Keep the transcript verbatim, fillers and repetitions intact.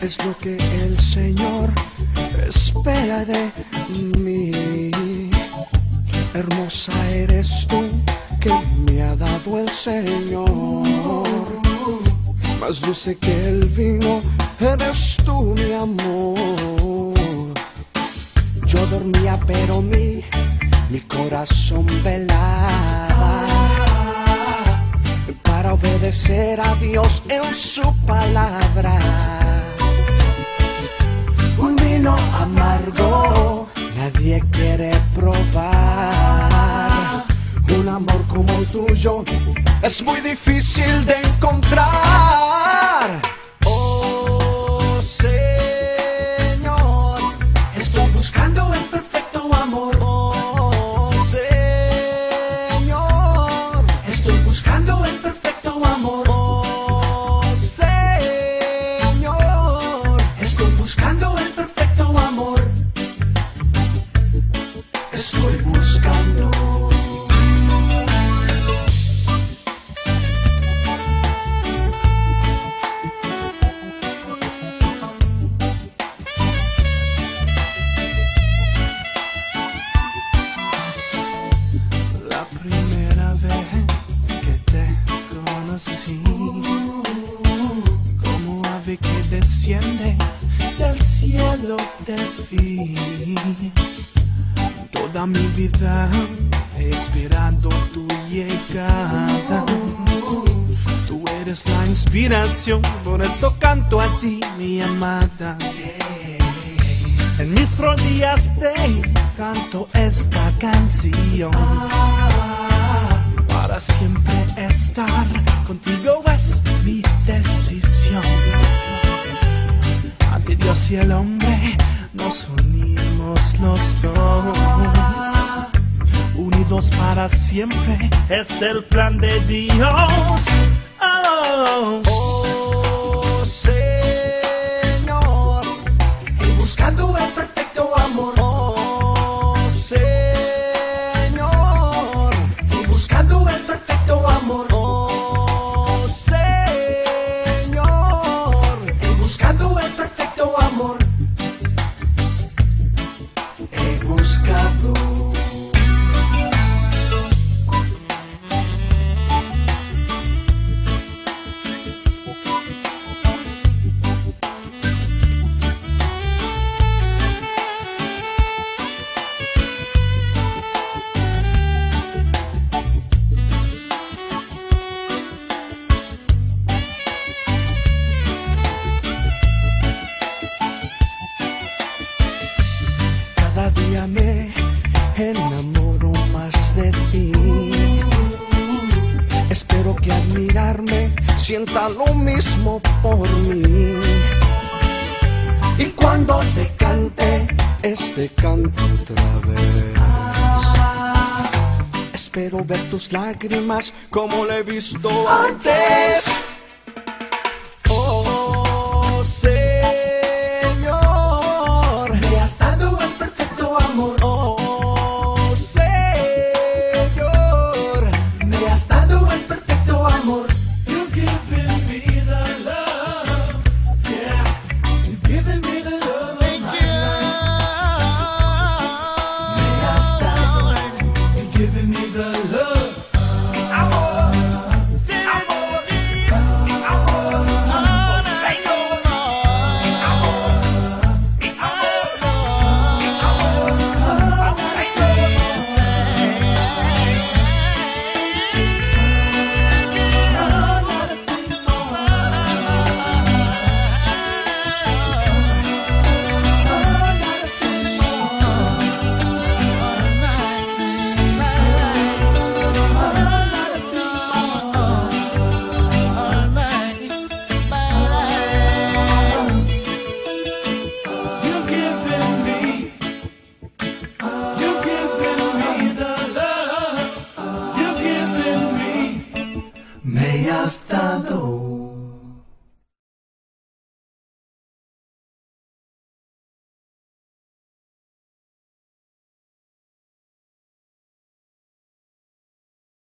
es lo que el Señor espera de mí. Hermosa eres tú que me ha dado el Señor, más dulce que el vino eres tú, mi amor. Yo dormía pero mi, mi corazón velaba para obedecer a Dios en su palabra. Un vino amargo nadie quiere probar. Un amor como el tuyo es muy difícil de encontrar. Oh Señor, estoy buscando el perfecto amor. Oh Señor, estoy buscando el perfecto amor. Oh Señor, estoy buscando el perfecto amor. Estoy buscando. Como ave que desciende del cielo te vi. Toda mi vida he esperado tu llegada. Tú eres la inspiración, por eso canto a ti, mi amada. En mis rodillas te canto esta canción. Para siempre estar contigo es mi decisión. Ante Dios y el hombre nos unimos los dos. Unidos para siempre es el plan de Dios. Oh, oh Señor, y buscando el perfecto amor. Oh Señor, cada día me enamoro más de ti. Espero que al mirarme sienta lo mismo por mí. Y cuando te cante este canto otra vez, espero ver tus lágrimas como lo he visto antes. Oh Señor, me has dado el perfecto amor. Oh Señor, me has dado el perfecto amor. you've given me the love, yeah. You've given me the love of my life. Me has dado, You've given me the love. Amor, amor, amor, Señor. Amor, amor, Señor. You've given me, you've given me the love, you've given me. me has dado